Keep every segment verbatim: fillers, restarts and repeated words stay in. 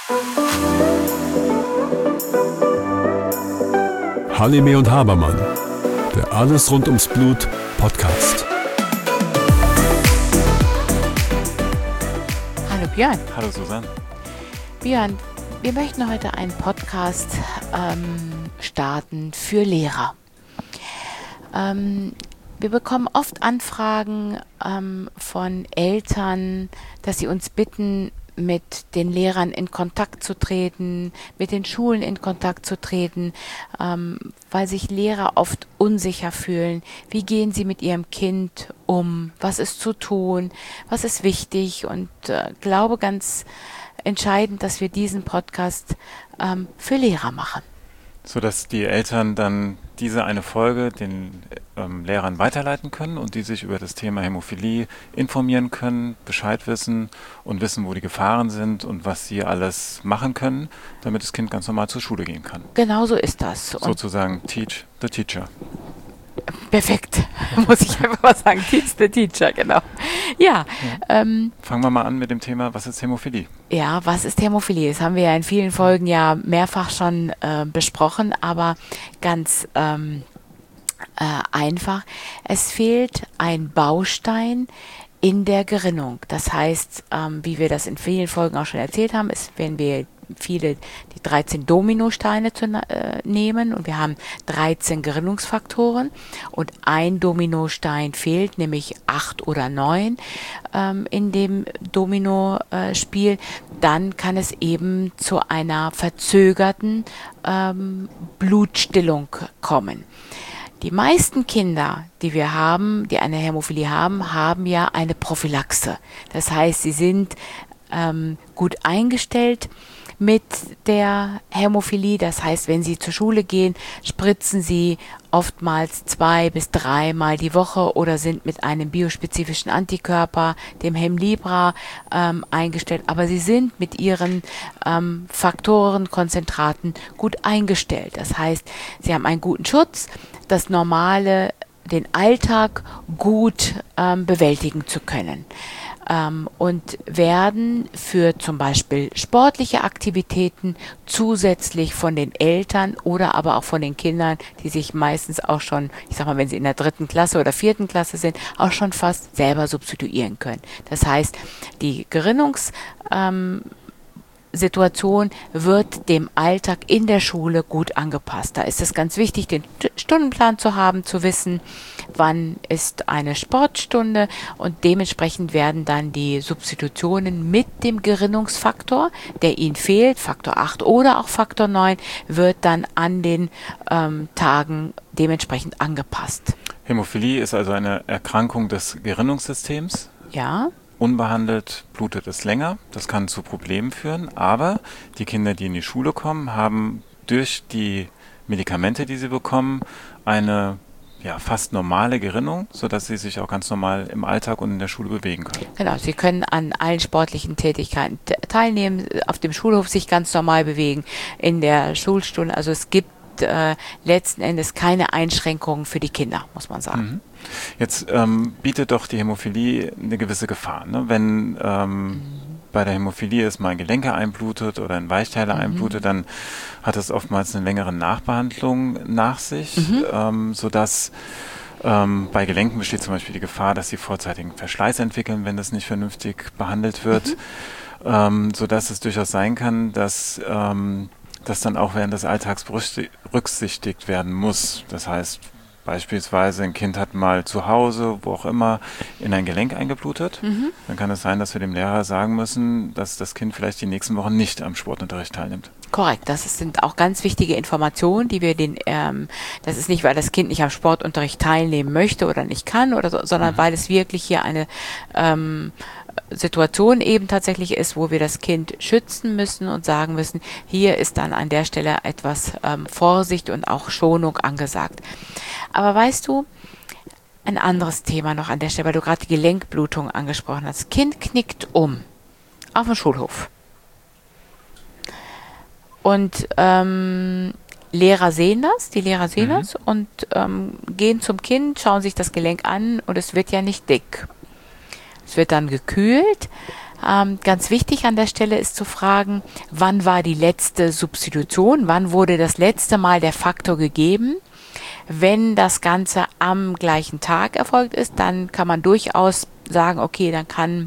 Halime und Habermann, der Alles rund ums Blut Podcast. Hallo Björn. Hallo Susanne. Björn, wir möchten heute einen Podcast ähm, starten für Lehrer. Ähm, wir bekommen oft Anfragen ähm, von Eltern, dass sie uns bitten, mit den Lehrern in Kontakt zu treten, mit den Schulen in Kontakt zu treten, ähm, weil sich Lehrer oft unsicher fühlen. Wie gehen sie mit ihrem Kind um? Was ist zu tun? Was ist wichtig? Und äh, glaube ganz entscheidend, dass wir diesen Podcast ähm, für Lehrer machen. Sodass die Eltern dann diese eine Folge den ähm, Lehrern weiterleiten können und die sich über das Thema Hämophilie informieren können, Bescheid wissen und wissen, wo die Gefahren sind und was sie alles machen können, damit das Kind ganz normal zur Schule gehen kann. Genau so ist das. Und sozusagen Teach the Teacher. Perfekt, muss ich einfach mal sagen. Teach the Teacher, genau. Ja, ja. Ähm, Fangen wir mal an mit dem Thema, was ist Hämophilie? Ja, was ist Hämophilie? Das haben wir ja in vielen Folgen ja mehrfach schon äh, besprochen, aber ganz ähm, äh, einfach. Es fehlt ein Baustein in der Gerinnung. Das heißt, ähm, wie wir das in vielen Folgen auch schon erzählt haben, ist, wenn wir viele die dreizehn Dominosteine zu äh, nehmen und wir haben dreizehn Gerinnungsfaktoren und ein Dominostein fehlt, nämlich acht oder neun ähm, in dem Domino-Spiel, dann kann es eben zu einer verzögerten ähm, Blutstillung kommen. Die meisten Kinder, die wir haben, die eine Hämophilie haben, haben ja eine Prophylaxe. Das heißt, sie sind ähm, gut eingestellt mit der Hämophilie. Das heißt, wenn sie zur Schule gehen, spritzen sie oftmals zwei bis dreimal die Woche oder sind mit einem biospezifischen Antikörper, dem Hemlibra, ähm, eingestellt. Aber sie sind mit ihren ähm, Faktoren, Konzentraten gut eingestellt. Das heißt, sie haben einen guten Schutz, das normale, den Alltag gut ähm, bewältigen zu können. Ähm, und werden für zum Beispiel sportliche Aktivitäten zusätzlich von den Eltern oder aber auch von den Kindern, die sich meistens auch schon, ich sag mal, wenn sie in der dritten Klasse oder vierten Klasse sind, auch schon fast selber substituieren können. Das heißt, die Gerinnungs ähm, Situation wird dem Alltag in der Schule gut angepasst. Da ist es ganz wichtig, den Stundenplan zu haben, zu wissen, wann ist eine Sportstunde und dementsprechend werden dann die Substitutionen mit dem Gerinnungsfaktor, der ihnen fehlt, Faktor acht oder auch Faktor neun, wird dann an den ähm, Tagen dementsprechend angepasst. Hämophilie ist also eine Erkrankung des Gerinnungssystems. Ja. Unbehandelt blutet es länger, das kann zu Problemen führen, aber die Kinder, die in die Schule kommen, haben durch die Medikamente, die sie bekommen, eine ja, fast normale Gerinnung, sodass sie sich auch ganz normal im Alltag und in der Schule bewegen können. Genau, sie können an allen sportlichen Tätigkeiten t- teilnehmen, auf dem Schulhof sich ganz normal bewegen, in der Schulstunde, also es gibt äh, letzten Endes keine Einschränkungen für die Kinder, muss man sagen. Mhm. Jetzt ähm, bietet doch die Hämophilie eine gewisse Gefahr. Ne? Wenn ähm, mhm. bei der Hämophilie es mal Gelenke einblutet oder ein Weichteile mhm. einblutet, dann hat es oftmals eine längere Nachbehandlung nach sich, mhm. ähm, sodass ähm, bei Gelenken besteht zum Beispiel die Gefahr, dass sie vorzeitigen Verschleiß entwickeln, wenn das nicht vernünftig behandelt wird, mhm. ähm, sodass es durchaus sein kann, dass ähm, das dann auch während des Alltags berücksichtigt werden muss. Das heißt, beispielsweise ein Kind hat mal zu Hause, wo auch immer, in ein Gelenk eingeblutet. Mhm. Dann kann es sein, dass wir dem Lehrer sagen müssen, dass das Kind vielleicht die nächsten Wochen nicht am Sportunterricht teilnimmt. Korrekt, das sind auch ganz wichtige Informationen, die wir den, ähm, das ist nicht, weil das Kind nicht am Sportunterricht teilnehmen möchte oder nicht kann, oder so, sondern mhm. weil es wirklich hier eine ähm, Situation eben tatsächlich ist, wo wir das Kind schützen müssen und sagen müssen, hier ist dann an der Stelle etwas ähm, Vorsicht und auch Schonung angesagt. Aber weißt du, ein anderes Thema noch an der Stelle, weil du gerade die Gelenkblutung angesprochen hast. Kind knickt um auf dem Schulhof. Und ähm, Lehrer sehen das, die Lehrer sehen mhm. das und ähm, gehen zum Kind, schauen sich das Gelenk an und es wird ja nicht dick. Es wird dann gekühlt, Ähm, ganz wichtig an der Stelle ist zu fragen, wann war die letzte Substitution, wann wurde das letzte Mal der Faktor gegeben. Wenn das Ganze am gleichen Tag erfolgt ist, dann kann man durchaus sagen, okay, dann kann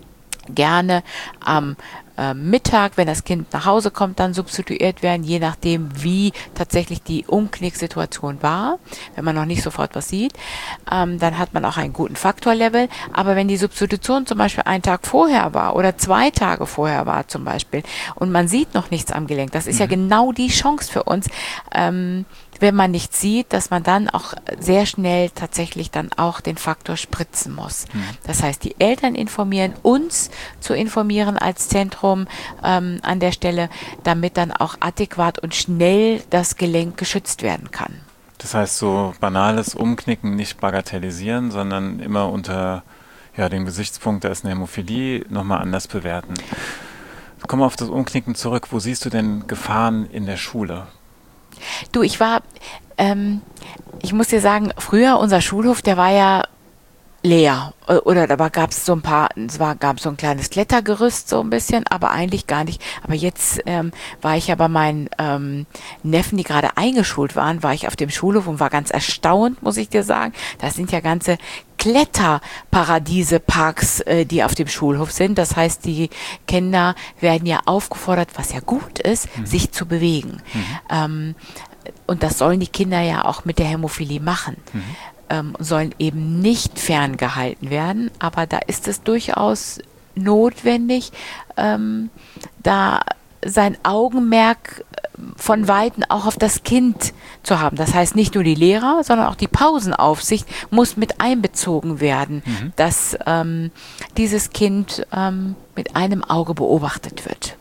gerne am äh, Mittag, wenn das Kind nach Hause kommt, dann substituiert werden, je nachdem, wie tatsächlich die Umknicksituation war. Wenn man noch nicht sofort was sieht, ähm, dann hat man auch einen guten Faktorlevel. Aber wenn die Substitution zum Beispiel einen Tag vorher war oder zwei Tage vorher war zum Beispiel und man sieht noch nichts am Gelenk, das ist mhm. ja genau die Chance für uns, ähm, wenn man nichts sieht, dass man dann auch sehr schnell tatsächlich dann auch den Faktor spritzen muss. Mhm. Das heißt, die Eltern informieren, uns zu informieren als Zentrum ähm, an der Stelle, damit dann auch adäquat und schnell das Gelenk geschützt werden kann. Das heißt, so banales Umknicken nicht bagatellisieren, sondern immer unter ja, dem Gesichtspunkt, da ist eine Hämophilie, nochmal anders bewerten. Kommen wir auf das Umknicken zurück. Wo siehst du denn Gefahren in der Schule? Du, ich war, ähm, ich muss dir sagen, früher unser Schulhof, der war ja leer. Oder da gab es so ein paar, es war, gab so ein kleines Klettergerüst so ein bisschen, aber eigentlich gar nicht. Aber jetzt ähm, war ich ja bei meinen ähm, Neffen, die gerade eingeschult waren, war ich auf dem Schulhof und war ganz erstaunt, muss ich dir sagen. Da sind ja ganze Kletterparadiese, Parks, äh, die auf dem Schulhof sind. Das heißt, die Kinder werden ja aufgefordert, was ja gut ist, mhm. sich zu bewegen. Mhm. Ähm, und das sollen die Kinder ja auch mit der Hämophilie machen. Mhm. Ähm, sollen eben nicht ferngehalten werden, aber da ist es durchaus notwendig, ähm, da sein Augenmerk von Weitem auch auf das Kind zu haben. Das heißt, nicht nur die Lehrer, sondern auch die Pausenaufsicht muss mit einbezogen werden, mhm. dass ähm, dieses Kind ähm, mit einem Auge beobachtet wird.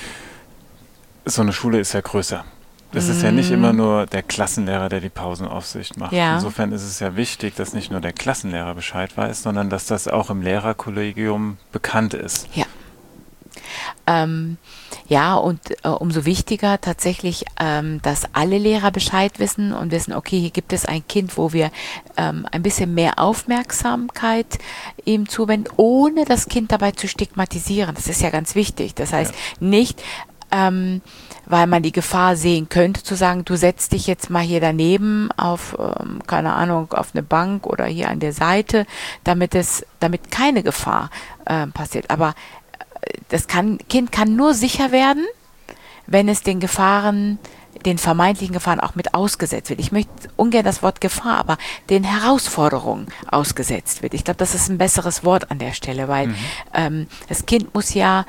So eine Schule ist ja größer. Es ist ja nicht immer nur der Klassenlehrer, der die Pausenaufsicht macht. Ja. Insofern ist es ja wichtig, dass nicht nur der Klassenlehrer Bescheid weiß, sondern dass das auch im Lehrerkollegium bekannt ist. Ja. Ähm, ja, und äh, umso wichtiger tatsächlich, ähm, dass alle Lehrer Bescheid wissen und wissen, okay, hier gibt es ein Kind, wo wir ähm, ein bisschen mehr Aufmerksamkeit ihm zuwenden, ohne das Kind dabei zu stigmatisieren. Das ist ja ganz wichtig. Das heißt, ja. nicht... Ähm, weil man die Gefahr sehen könnte, zu sagen, du setzt dich jetzt mal hier daneben auf, ähm, keine Ahnung, auf eine Bank oder hier an der Seite, damit es, damit keine Gefahr äh, passiert. Aber äh, das kann, Kind kann nur sicher werden, wenn es den Gefahren, den vermeintlichen Gefahren auch mit ausgesetzt wird. Ich möchte ungern das Wort Gefahr, aber den Herausforderungen ausgesetzt wird. Ich glaube, das ist ein besseres Wort an der Stelle, weil mhm. ähm, das Kind muss ja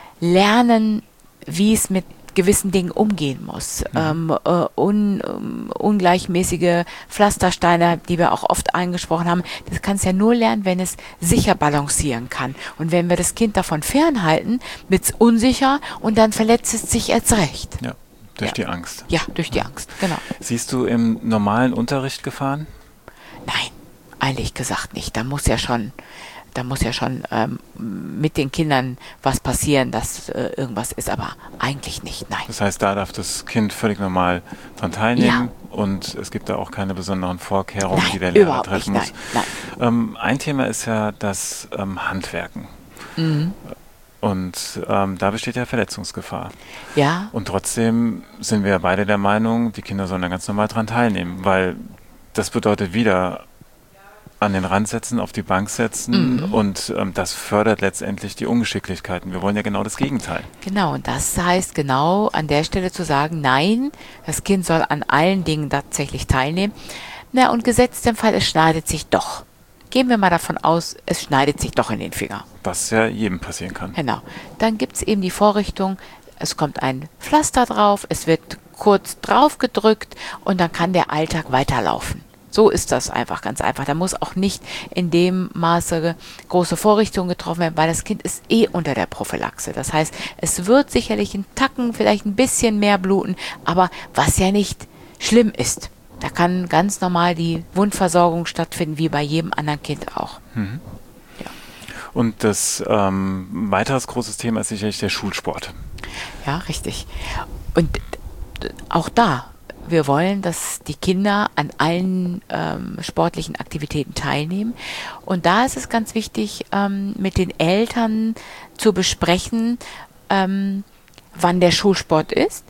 lernen, wie es mit gewissen Dingen umgehen muss. Mhm. Ähm, äh, un, um, ungleichmäßige Pflastersteine, die wir auch oft angesprochen haben, das kann es ja nur lernen, wenn es sicher balancieren kann. Und wenn wir das Kind davon fernhalten, wird es unsicher und dann verletzt es sich erst recht. Ja, durch ja. die Angst. Ja, durch die Angst, genau. Siehst du im normalen Unterricht Gefahren? Nein, eigentlich gesagt nicht. Da muss ja schon Da muss ja schon ähm, mit den Kindern was passieren, dass äh, irgendwas ist, aber eigentlich nicht, nein. Das heißt, da darf das Kind völlig normal dran teilnehmen ja. und es gibt da auch keine besonderen Vorkehrungen, nein, die der Lehrer treffen nicht, muss. Nein, nein. Ähm, ein Thema ist ja das ähm, Handwerken. Mhm. Und ähm, da besteht ja Verletzungsgefahr. Ja. Und trotzdem sind wir beide der Meinung, die Kinder sollen da ganz normal dran teilnehmen, weil das bedeutet wieder an den Rand setzen, auf die Bank setzen mhm. und ähm, das fördert letztendlich die Ungeschicklichkeiten. Wir wollen ja genau das Gegenteil. Genau, und das heißt genau an der Stelle zu sagen, nein, das Kind soll an allen Dingen tatsächlich teilnehmen. Na, und gesetzt im Fall, es schneidet sich doch. Gehen wir mal davon aus, es schneidet sich doch in den Finger. Was ja jedem passieren kann. Genau. Dann gibt es eben die Vorrichtung, es kommt ein Pflaster drauf, es wird kurz drauf gedrückt und dann kann der Alltag weiterlaufen. So ist das einfach, ganz einfach. Da muss auch nicht in dem Maße große Vorrichtungen getroffen werden, weil das Kind ist eh unter der Prophylaxe. Das heißt, es wird sicherlich einen Tacken, vielleicht ein bisschen mehr bluten, aber was ja nicht schlimm ist. Da kann ganz normal die Wundversorgung stattfinden, wie bei jedem anderen Kind auch. Mhm. Ja. Und das ähm, weiteres großes Thema ist sicherlich der Schulsport. Ja, richtig. Und auch da wir wollen, dass die Kinder an allen ähm, sportlichen Aktivitäten teilnehmen. Und da ist es ganz wichtig, ähm, mit den Eltern zu besprechen, ähm, wann der Schulsport ist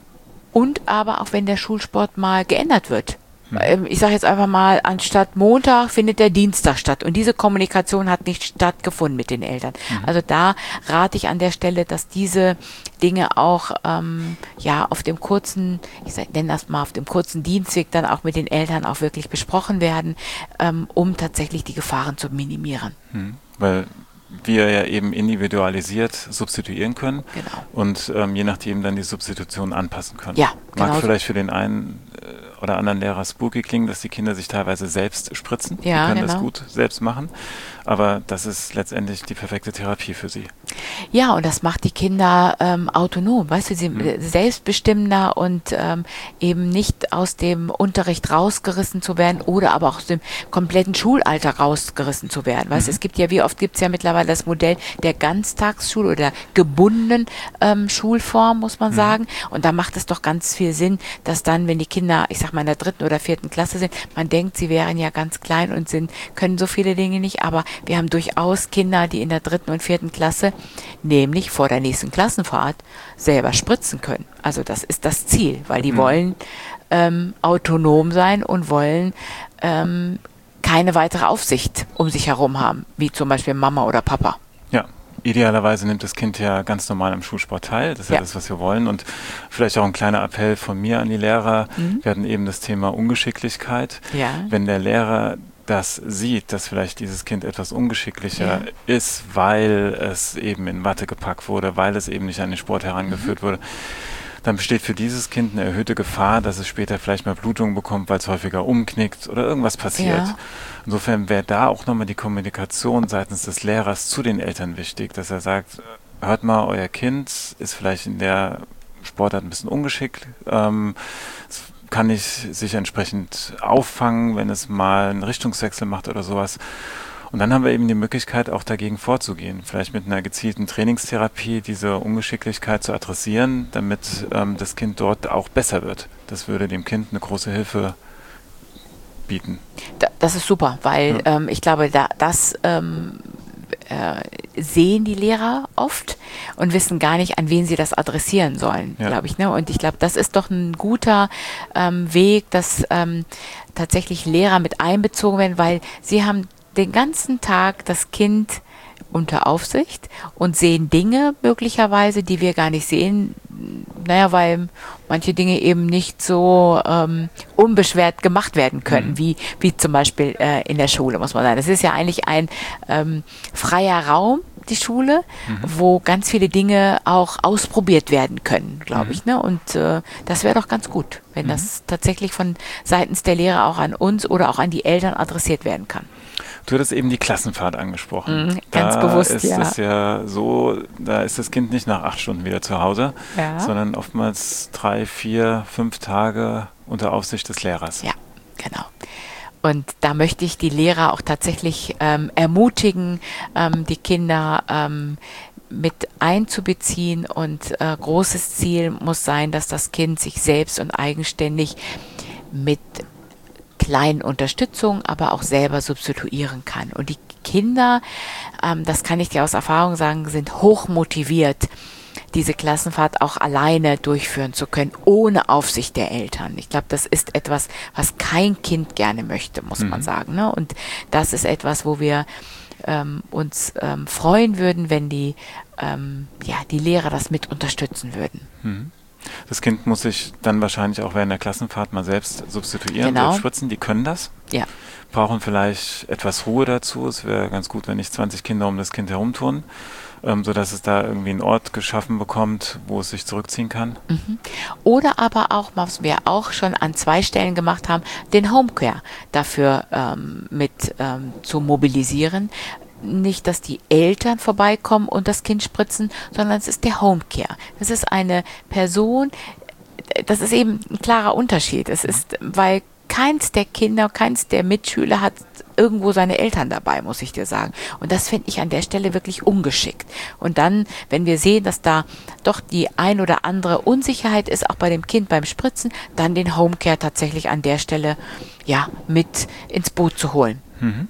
und aber auch, wenn der Schulsport mal geändert wird. Hm. Ich sage jetzt einfach mal, anstatt Montag findet der Dienstag statt. Und diese Kommunikation hat nicht stattgefunden mit den Eltern. Mhm. Also da rate ich an der Stelle, dass diese Dinge auch ähm, ja auf dem kurzen, ich nenne das mal auf dem kurzen Dienstweg dann auch mit den Eltern auch wirklich besprochen werden, ähm, um tatsächlich die Gefahren zu minimieren. Hm. Weil wir ja eben individualisiert substituieren können genau. und ähm, je nachdem dann die Substitution anpassen können. Ja, Mag genau. vielleicht für den einen äh, oder anderen Lehrer spooky klingen, dass die Kinder sich teilweise selbst spritzen. Ja, die können genau. das gut selbst machen, aber das ist letztendlich die perfekte Therapie für sie. Ja, und das macht die Kinder ähm, autonom, weißt du, sie Mhm. selbstbestimmender und ähm, eben nicht aus dem Unterricht rausgerissen zu werden oder aber auch aus dem kompletten Schulalter rausgerissen zu werden. Weißt du, Mhm. es gibt ja, wie oft gibt es ja mittlerweile das Modell der Ganztagsschule oder gebundenen ähm, Schulform, muss man Mhm. sagen. Und da macht es doch ganz viel Sinn, dass dann, wenn die Kinder, ich sag mal, in der dritten oder vierten Klasse sind, man denkt, sie wären ja ganz klein und sind, können so viele Dinge nicht, aber wir haben durchaus Kinder, die in der dritten und vierten Klasse, nämlich vor der nächsten Klassenfahrt, selber spritzen können. Also das ist das Ziel, weil die Mhm. wollen ähm, autonom sein und wollen ähm, keine weitere Aufsicht um sich herum haben, wie zum Beispiel Mama oder Papa. Ja, idealerweise nimmt das Kind ja ganz normal am Schulsport teil. Das ist ja, Ja. das, was wir wollen. Und vielleicht auch ein kleiner Appell von mir an die Lehrer. Mhm. Wir hatten eben das Thema Ungeschicklichkeit. Ja. Wenn der Lehrer das sieht, dass vielleicht dieses Kind etwas ungeschicklicher Ja. ist, weil es eben in Watte gepackt wurde, weil es eben nicht an den Sport herangeführt Mhm. wurde, dann besteht für dieses Kind eine erhöhte Gefahr, dass es später vielleicht mal Blutungen bekommt, weil es häufiger umknickt oder irgendwas passiert. Ja. Insofern wäre da auch nochmal die Kommunikation seitens des Lehrers zu den Eltern wichtig, dass er sagt, hört mal, euer Kind ist vielleicht in der Sportart ein bisschen ungeschickt, ähm, es kann nicht sich entsprechend auffangen, wenn es mal einen Richtungswechsel macht oder sowas. Und dann haben wir eben die Möglichkeit, auch dagegen vorzugehen. Vielleicht mit einer gezielten Trainingstherapie diese Ungeschicklichkeit zu adressieren, damit ähm, das Kind dort auch besser wird. Das würde dem Kind eine große Hilfe bieten. Da, das ist super, weil Ja. ähm, ich glaube, da, das ähm, äh, sehen die Lehrer oft und wissen gar nicht, an wen sie das adressieren sollen, Ja. glaube ich. Ne? Und ich glaube, das ist doch ein guter ähm, Weg, dass ähm, tatsächlich Lehrer mit einbezogen werden, weil sie haben den ganzen Tag das Kind unter Aufsicht und sehen Dinge möglicherweise, die wir gar nicht sehen. Naja, weil manche Dinge eben nicht so ähm, unbeschwert gemacht werden können, Mhm. wie, wie zum Beispiel äh, in der Schule, muss man sagen. Das ist ja eigentlich ein ähm, freier Raum, die Schule, Mhm. wo ganz viele Dinge auch ausprobiert werden können, glaube Mhm. ich. Ne? Und äh, das wäre doch ganz gut, wenn Mhm. das tatsächlich von seitens der Lehrer auch an uns oder auch an die Eltern adressiert werden kann. Du hattest eben die Klassenfahrt angesprochen. Mhm, ganz da bewusst, ist ja. es ja so, da ist das Kind nicht nach acht Stunden wieder zu Hause, Ja. sondern oftmals drei, vier, fünf Tage unter Aufsicht des Lehrers. Ja, genau. Und da möchte ich die Lehrer auch tatsächlich ähm, ermutigen, ähm, die Kinder ähm, mit einzubeziehen. Und äh, großes Ziel muss sein, dass das Kind sich selbst und eigenständig mit kleinen Unterstützung, aber auch selber substituieren kann. Und die Kinder, ähm, das kann ich dir aus Erfahrung sagen, sind hoch motiviert, diese Klassenfahrt auch alleine durchführen zu können, ohne Aufsicht der Eltern. Ich glaube, das ist etwas, was kein Kind gerne möchte, muss Mhm. man sagen. Ne? Und das ist etwas, wo wir ähm, uns ähm, freuen würden, wenn die, ähm, ja, die Lehrer das mit unterstützen würden. Mhm. Das Kind muss sich dann wahrscheinlich auch während der Klassenfahrt mal selbst substituieren, Genau. selbst spritzen. Die können das, Ja. brauchen vielleicht etwas Ruhe dazu. Es wäre ganz gut, wenn nicht zwanzig Kinder um das Kind herumtouren, ähm, sodass es da irgendwie einen Ort geschaffen bekommt, wo es sich zurückziehen kann. Mhm. Oder aber auch, was wir auch schon an zwei Stellen gemacht haben, den Homecare dafür ähm, mit ähm, zu mobilisieren. Nicht, dass die Eltern vorbeikommen und das Kind spritzen, sondern es ist der Homecare. Das ist eine Person, das ist eben ein klarer Unterschied. Es ist, weil keins der Kinder, keins der Mitschüler hat irgendwo seine Eltern dabei, muss ich dir sagen. Und das finde ich an der Stelle wirklich ungeschickt. Und dann, wenn wir sehen, dass da doch die ein oder andere Unsicherheit ist, auch bei dem Kind beim Spritzen, dann den Homecare tatsächlich an der Stelle ja mit ins Boot zu holen. Mhm.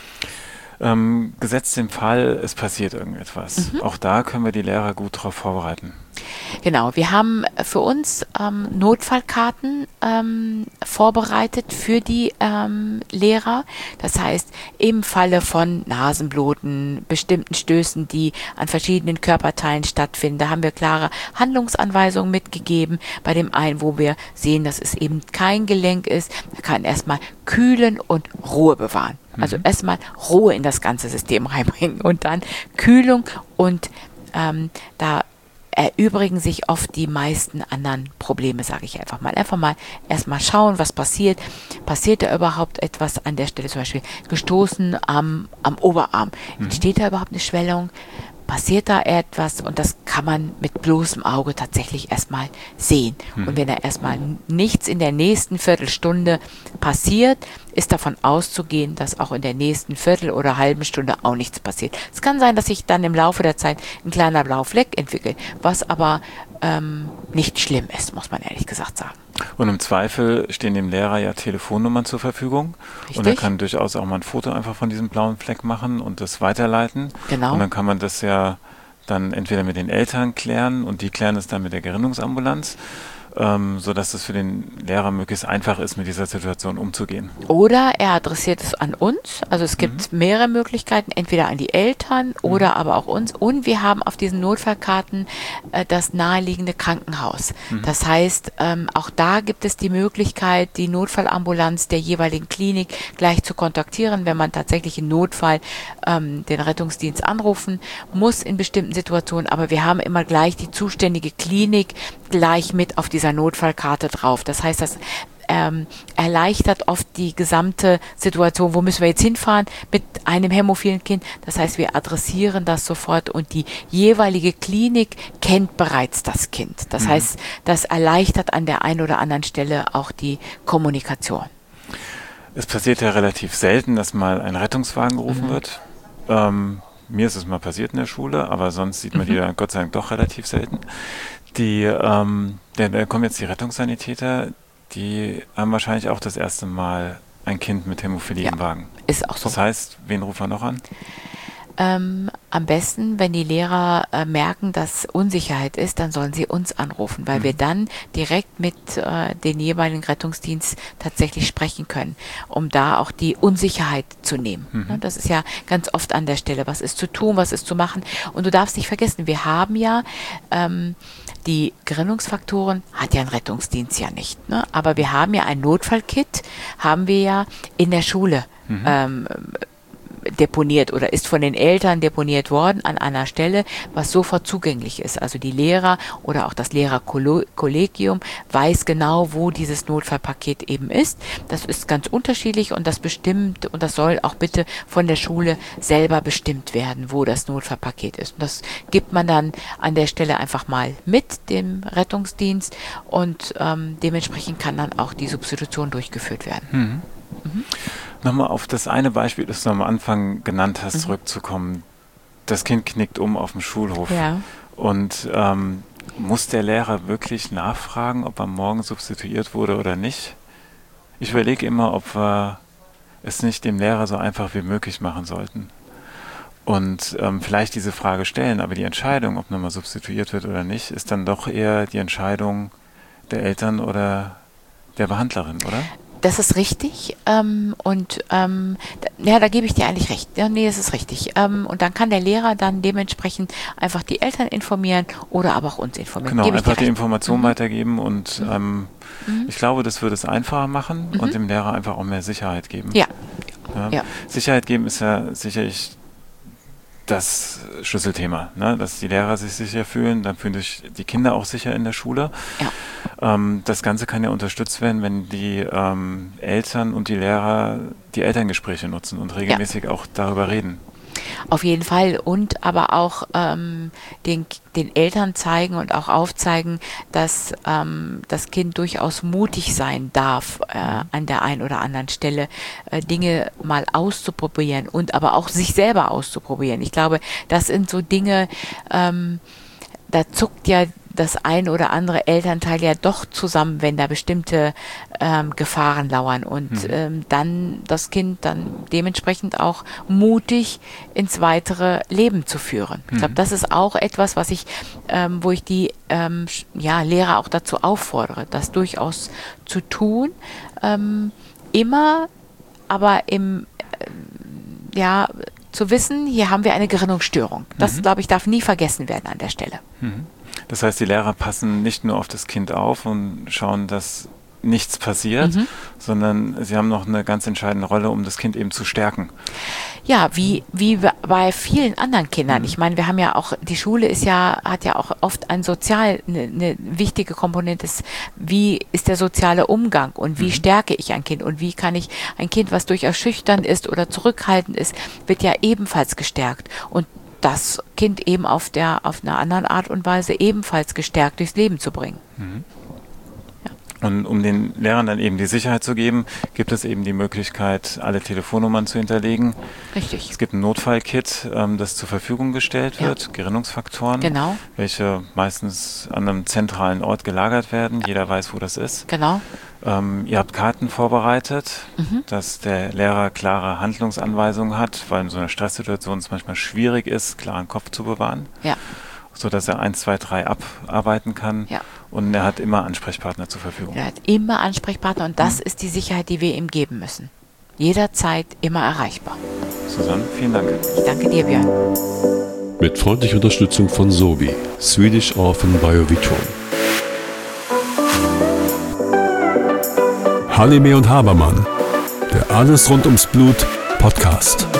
Ähm, gesetzt den Fall, es passiert irgendetwas. Mhm. Auch da können wir die Lehrer gut darauf vorbereiten. Genau, wir haben für uns ähm, Notfallkarten ähm, vorbereitet für die ähm, Lehrer. Das heißt, im Falle von Nasenbluten, bestimmten Stößen, die an verschiedenen Körperteilen stattfinden, da haben wir klare Handlungsanweisungen mitgegeben. Bei dem einen, wo wir sehen, dass es eben kein Gelenk ist, da kann erstmal kühlen und Ruhe bewahren. Also mhm. erstmal Ruhe in das ganze System reinbringen und dann Kühlung und ähm, da erübrigen sich oft die meisten anderen Probleme, sage ich einfach mal. Einfach mal erstmal schauen, was passiert. Passiert da überhaupt etwas an der Stelle, zum Beispiel gestoßen am, am Oberarm? Mhm. Entsteht da überhaupt eine Schwellung? Passiert da etwas? Und das kann man mit bloßem Auge tatsächlich erstmal sehen. Mhm. Und wenn da erstmal nichts in der nächsten Viertelstunde passiert, ist davon auszugehen, dass auch in der nächsten Viertel oder halben Stunde auch nichts passiert. Es kann sein, dass sich dann im Laufe der Zeit ein kleiner blauer Fleck entwickelt, was aber ähm, nicht schlimm ist, muss man ehrlich gesagt sagen. Und im Zweifel stehen dem Lehrer ja Telefonnummern zur Verfügung. Richtig. Und er kann durchaus auch mal ein Foto einfach von diesem blauen Fleck machen und das weiterleiten. Genau. Und dann kann man das ja dann entweder mit den Eltern klären und die klären es dann mit der Gerinnungsambulanz. Ähm, sodass es für den Lehrer möglichst einfach ist, mit dieser Situation umzugehen. Oder er adressiert es an uns. Also es gibt mhm. mehrere Möglichkeiten, entweder an die Eltern oder mhm. aber auch uns. Und wir haben auf diesen Notfallkarten äh, das naheliegende Krankenhaus. Mhm. Das heißt, ähm, auch da gibt es die Möglichkeit, die Notfallambulanz der jeweiligen Klinik gleich zu kontaktieren, wenn man tatsächlich im Notfall ähm, den Rettungsdienst anrufen muss in bestimmten Situationen. Aber wir haben immer gleich die zuständige Klinik gleich mit auf dieser Notfallkarte drauf. Das heißt, das ähm, erleichtert oft die gesamte Situation, wo müssen wir jetzt hinfahren mit einem hämophilen Kind. Das heißt, wir adressieren das sofort und die jeweilige Klinik kennt bereits das Kind. Das mhm. heißt, das erleichtert an der einen oder anderen Stelle auch die Kommunikation. Es passiert ja relativ selten, dass mal ein Rettungswagen gerufen mhm. wird. Ähm, mir ist es mal passiert in der Schule, aber sonst sieht man mhm. die ja Gott sei Dank doch relativ selten. Die, ähm, da, da kommen jetzt die Rettungssanitäter, die haben wahrscheinlich auch das erste Mal ein Kind mit Hämophilie ja, im Wagen. Ist auch so. Das heißt, wen rufen wir noch an? Ähm, am besten, wenn die Lehrer äh, merken, dass Unsicherheit ist, dann sollen sie uns anrufen, weil mhm. wir dann direkt mit äh, den jeweiligen Rettungsdienst tatsächlich sprechen können, um da auch die Unsicherheit zu nehmen. Mhm. Ne, das ist ja ganz oft an der Stelle, was ist zu tun, was ist zu machen. Und du darfst nicht vergessen, wir haben ja ähm, die Gerinnungsfaktoren, hat ja ein Rettungsdienst ja nicht, ne? Aber wir haben ja ein Notfallkit, haben wir ja in der Schule mhm. ähm, deponiert oder ist von den Eltern deponiert worden an einer Stelle, was sofort zugänglich ist. Also die Lehrer oder auch das Lehrerkollegium weiß genau, wo dieses Notfallpaket eben ist. Das ist ganz unterschiedlich und das bestimmt und das soll auch bitte von der Schule selber bestimmt werden, wo das Notfallpaket ist. Und das gibt man dann an der Stelle einfach mal mit dem Rettungsdienst und ähm, dementsprechend kann dann auch die Substitution durchgeführt werden. Mhm. Mhm. Nochmal auf das eine Beispiel, das du am Anfang genannt hast, mhm. zurückzukommen. Das Kind knickt um auf dem Schulhof. Ja. Und ähm, muss der Lehrer wirklich nachfragen, ob er morgen substituiert wurde oder nicht? Ich überlege immer, ob wir es nicht dem Lehrer so einfach wie möglich machen sollten. Und ähm, vielleicht diese Frage stellen, aber die Entscheidung, ob nochmal substituiert wird oder nicht, ist dann doch eher die Entscheidung der Eltern oder der Behandlerin, oder? Das ist richtig ähm, und ähm, da, ja, da gebe ich dir eigentlich recht. Ja, nee, das ist richtig. Ähm, und dann kann der Lehrer dann dementsprechend einfach die Eltern informieren oder aber auch uns informieren. Genau, gebe einfach die recht. Information mhm. weitergeben und mhm. ähm, mhm. ich glaube, das würde es einfacher machen mhm. und dem Lehrer einfach auch mehr Sicherheit geben. Ja. Ja. ja. Sicherheit geben ist ja sicherlich das Schlüsselthema, ne? Dass die Lehrer sich sicher fühlen, dann fühlen sich die Kinder auch sicher in der Schule. Ja. Ähm, das Ganze kann ja unterstützt werden, wenn die ähm, Eltern und die Lehrer die Elterngespräche nutzen und regelmäßig ja. auch darüber reden. Auf jeden Fall. Und aber auch ähm, den, den Eltern zeigen und auch aufzeigen, dass ähm, das Kind durchaus mutig sein darf, äh, an der einen oder anderen Stelle äh, Dinge mal auszuprobieren und aber auch sich selber auszuprobieren. Ich glaube, das sind so Dinge, ähm, da zuckt ja das ein oder andere Elternteil ja doch zusammen, wenn da bestimmte ähm, Gefahren lauern und mhm. ähm, dann das Kind dann dementsprechend auch mutig ins weitere Leben zu führen. Mhm. Ich glaube, das ist auch etwas, was ich, ähm, wo ich die ähm, ja, Lehrer auch dazu auffordere, das durchaus zu tun. Ähm, immer, aber im äh, ja, zu wissen, hier haben wir eine Gerinnungsstörung. Das, mhm. glaube ich, darf nie vergessen werden an der Stelle. Mhm. Das heißt, die Lehrer passen nicht nur auf das Kind auf und schauen, dass nichts passiert, mhm. sondern sie haben noch eine ganz entscheidende Rolle, um das Kind eben zu stärken. Ja, wie, wie bei vielen anderen Kindern. Ich meine, wir haben ja auch, die Schule ist ja, hat ja auch oft ein sozial, eine, eine wichtige Komponente, ist, wie ist der soziale Umgang und wie mhm. stärke ich ein Kind und wie kann ich ein Kind, was durchaus schüchtern ist oder zurückhaltend ist, wird ja ebenfalls gestärkt. Und das Kind eben auf der, auf einer anderen Art und Weise ebenfalls gestärkt durchs Leben zu bringen. Mhm. Und um den Lehrern dann eben die Sicherheit zu geben, gibt es eben die Möglichkeit, alle Telefonnummern zu hinterlegen. Richtig. Es gibt ein Notfallkit, ähm, das zur Verfügung gestellt wird, ja. Gerinnungsfaktoren, genau. welche meistens an einem zentralen Ort gelagert werden. Jeder weiß, wo das ist. Genau. Ähm, ihr habt Karten vorbereitet, mhm. dass der Lehrer klare Handlungsanweisungen hat, weil in so einer Stresssituation es manchmal schwierig ist, klaren Kopf zu bewahren. Ja. So dass er eins, zwei, drei abarbeiten kann. Ja. Und er hat immer Ansprechpartner zur Verfügung. Er hat immer Ansprechpartner und das mhm. ist die Sicherheit, die wir ihm geben müssen. Jederzeit immer erreichbar. Susanne, vielen Dank. Ich danke dir, Björn. Mit freundlicher Unterstützung von Sobi, Swedish Orphan Biovitron. Halime und Habermann, der Alles rund ums Blut Podcast.